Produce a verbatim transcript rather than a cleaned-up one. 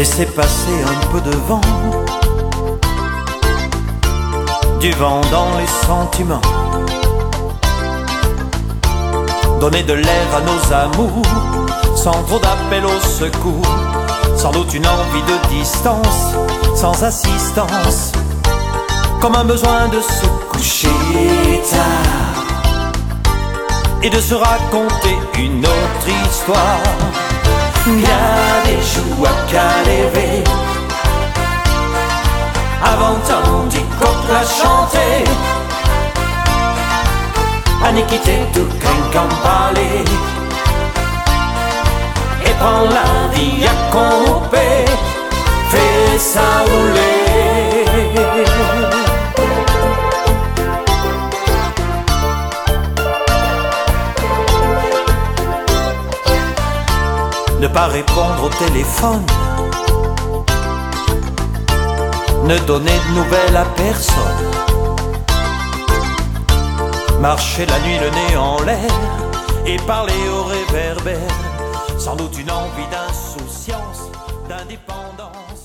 Laissez passer un peu de vent, du vent dans les sentiments. Donner de l'air à nos amours, sans trop d'appel au secours. Sans doute une envie de distance, sans assistance, comme un besoin de se coucher tard et de se raconter une autre histoire. Il y a des jours qu'à lever, avant tant d'y la chanter, à n'y quitter tout craint qu'en parler, et prends la vie à couper, fais ça rouler. Ne pas répondre au téléphone, ne donner de nouvelles à personne, marcher la nuit le nez en l'air et parler au réverbère. Sans doute une envie d'insouciance, d'indépendance.